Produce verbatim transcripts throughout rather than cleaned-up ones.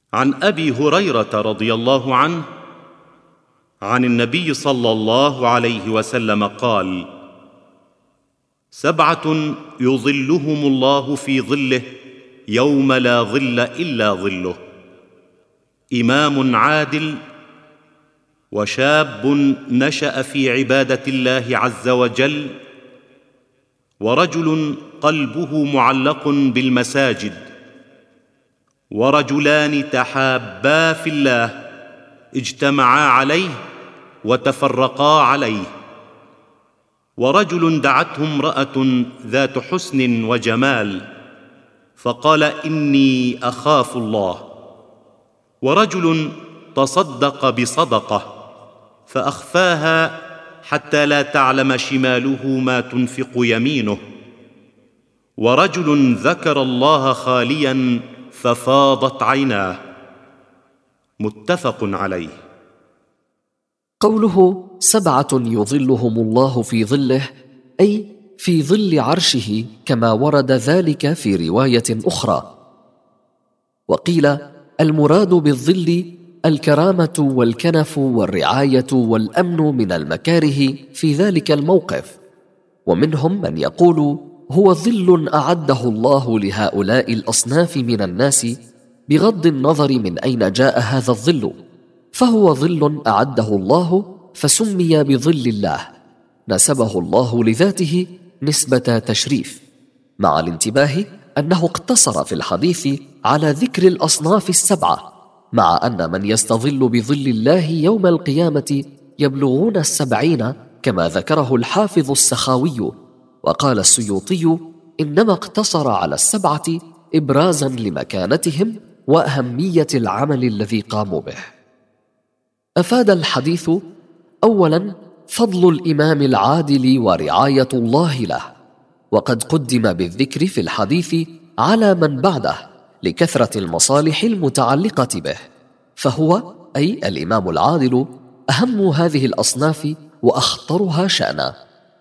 عن أبي هريرة رضي الله عنه عن النبي صلى الله عليه وسلم قال: سبعة يظلهم الله في ظله يوم لا ظل إلا ظله: إمام عادل، وشاب نشأ في عبادة الله عز وجل، ورجل قلبه معلق بالمساجد، ورجلان تحابا في الله اجتمعا عليه وتفرقا عليه، ورجل دعته امرأة ذات حسن وجمال فقال: إني أخاف الله، ورجل تصدق بصدقة فأخفاها حتى لا تعلم شماله ما تنفق يمينه، ورجل ذكر الله خاليا ففاضت عيناه. متفق عليه. قوله سبعة يظلهم الله في ظله، أي في ظل عرشه، كما ورد ذلك في رواية أخرى. وقيل المراد بالظل الكرامة والكنف والرعاية والأمن من المكاره في ذلك الموقف، ومنهم من يقول هو ظل أعده الله لهؤلاء الأصناف من الناس بغض النظر من أين جاء هذا الظل، فهو ظل أعده الله فسمي بظل الله، نسبه الله لذاته نسبة تشريف، مع الانتباه أنه اقتصر في الحديث على ذكر الأصناف السبعة، مع أن من يستظل بظل الله يوم القيامة يبلغون السبعين، كما ذكره الحافظ السخاوي. وقال السيوطي: إنما اقتصر على السبعة إبرازا لمكانتهم وأهمية العمل الذي قاموا به. أفاد الحديث: أولا، فضل الإمام العادل ورعاية الله له، وقد قدم بالذكر في الحديث على من بعده لكثرة المصالح المتعلقة به، فهو أي الإمام العادل أهم هذه الأصناف وأخطرها شأنا.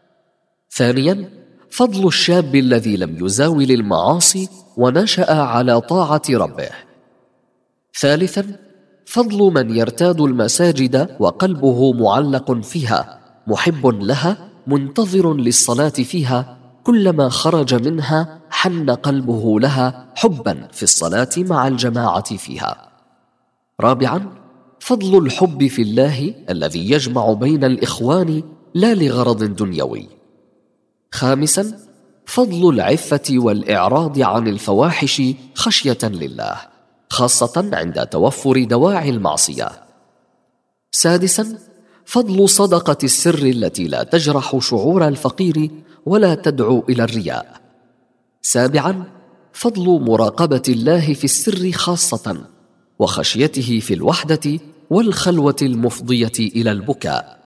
ثانيا، فضل الشاب الذي لم يزاول المعاصي ونشأ على طاعة ربه. ثالثا، فضل من يرتاد المساجد وقلبه معلق فيها، محب لها منتظر للصلاة فيها، كلما خرج منها حن قلبه لها حبا في الصلاة مع الجماعة فيها. رابعا، فضل الحب في الله الذي يجمع بين الإخوان لا لغرض دنيوي. خامسا، فضل العفة والإعراض عن الفواحش خشية لله، خاصة عند توفر دواعي المعصية. سادسا، فضل صدقة السر التي لا تجرح شعور الفقير ولا تدعو إلى الرياء. سابعا، فضل مراقبة الله في السر خاصة، وخشيته في الوحدة والخلوة المفضية إلى البكاء.